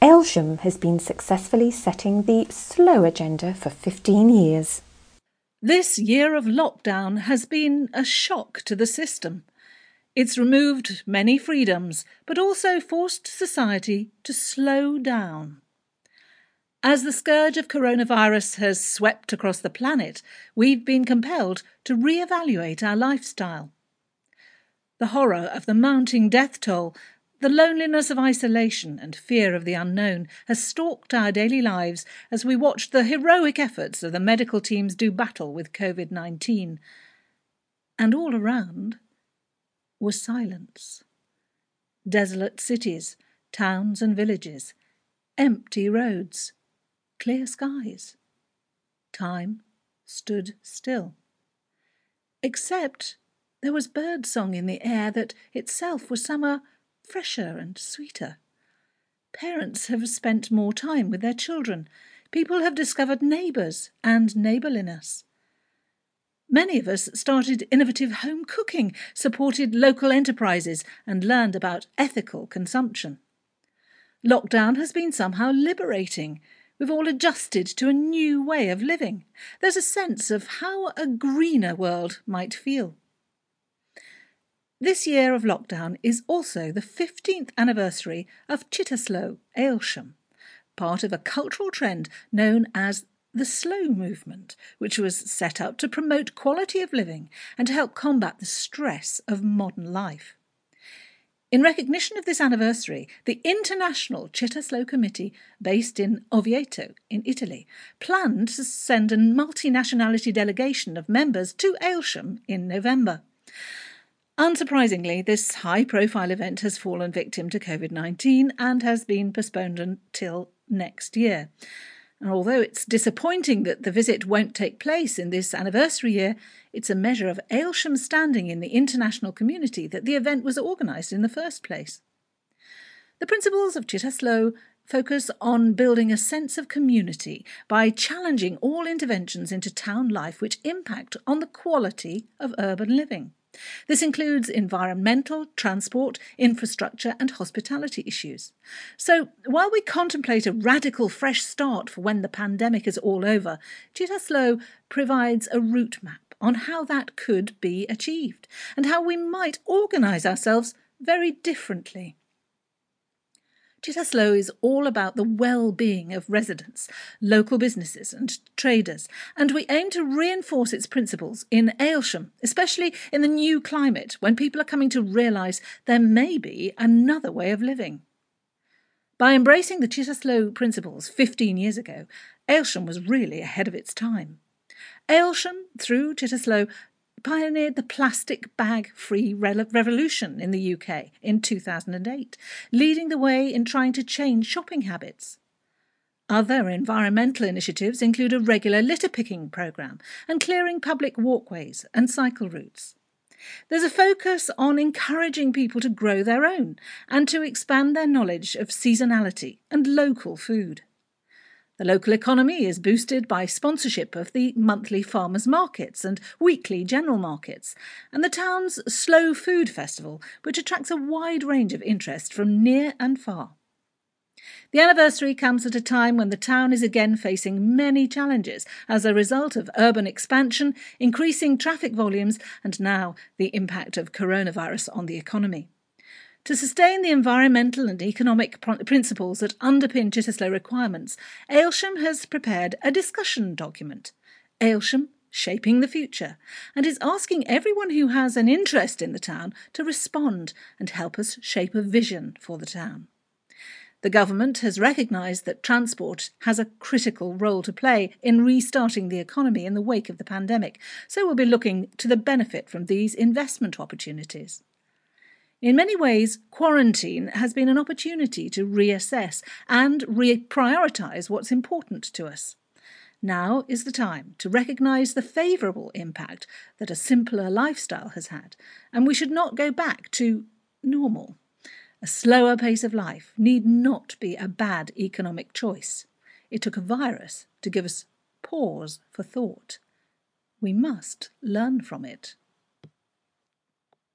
Aylsham has been successfully setting the slow agenda for 15 years. This year of lockdown has been a shock to the system. It's removed many freedoms, but also forced society to slow down. As the scourge of coronavirus has swept across the planet, we've been compelled to re-evaluate our lifestyle. The horror of the mounting death toll, the loneliness of isolation and fear of the unknown has stalked our daily lives as we watched the heroic efforts of the medical teams do battle with COVID-19. And all around was silence. Desolate cities, towns and villages, empty roads, clear skies. Time stood still. Except there was birdsong in the air that itself was somehow fresher and sweeter. Parents have spent more time with their children. People have discovered neighbours and neighbourliness. Many of us started innovative home cooking, supported local enterprises and learned about ethical consumption. Lockdown has been somehow liberating. We've all adjusted to a new way of living. There's a sense of how a greener world might feel. This year of lockdown is also the 15th anniversary of Chitterslow, Aylsham, part of a cultural trend known as the Slow Movement, which was set up to promote quality of living and to help combat the stress of modern life. In recognition of this anniversary, the International Chitterslow Committee, based in Oviedo in Italy, planned to send a multinationality delegation of members to Aylsham in November. Unsurprisingly, this high-profile event has fallen victim to COVID-19 and has been postponed until next year. And although it's disappointing that the visit won't take place in this anniversary year, it's a measure of Aylsham's standing in the international community that the event was organised in the first place. The principles of Chitterslow focus on building a sense of community by challenging all interventions into town life which impact on the quality of urban living. This includes environmental, transport, infrastructure and hospitality issues. So, while we contemplate a radical fresh start for when the pandemic is all over, Chitterslow provides a route map on how that could be achieved and how we might organise ourselves very differently. Chitterslow is all about the well-being of residents, local businesses and traders, and we aim to reinforce its principles in Aylsham, especially in the new climate when people are coming to realise there may be another way of living. By embracing the Chitterslow principles 15 years ago, Aylsham was really ahead of its time. Aylsham, through Chitterslow, pioneered the plastic bag-free revolution in the UK in 2008, leading the way in trying to change shopping habits. Other environmental initiatives include a regular litter-picking programme and clearing public walkways and cycle routes. There's a focus on encouraging people to grow their own and to expand their knowledge of seasonality and local food. The local economy is boosted by sponsorship of the monthly farmers' markets and weekly general markets, and the town's Slow Food Festival, which attracts a wide range of interest from near and far. The anniversary comes at a time when the town is again facing many challenges as a result of urban expansion, increasing traffic volumes, and now the impact of coronavirus on the economy. To sustain the environmental and economic principles that underpin Chitterslow requirements, Aylsham has prepared a discussion document, Aylsham Shaping the Future, and is asking everyone who has an interest in the town to respond and help us shape a vision for the town. The government has recognised that transport has a critical role to play in restarting the economy in the wake of the pandemic, so we'll be looking to the benefit from these investment opportunities. In many ways, quarantine has been an opportunity to reassess and reprioritise what's important to us. Now is the time to recognise the favourable impact that a simpler lifestyle has had, and we should not go back to normal. A slower pace of life need not be a bad economic choice. It took a virus to give us pause for thought. We must learn from it.